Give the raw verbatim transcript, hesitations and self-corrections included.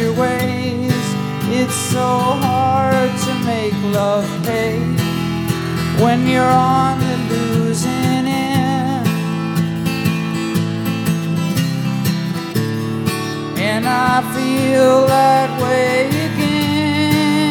your ways. It's so hard to make love pay when you're on the losing end. And I feel that way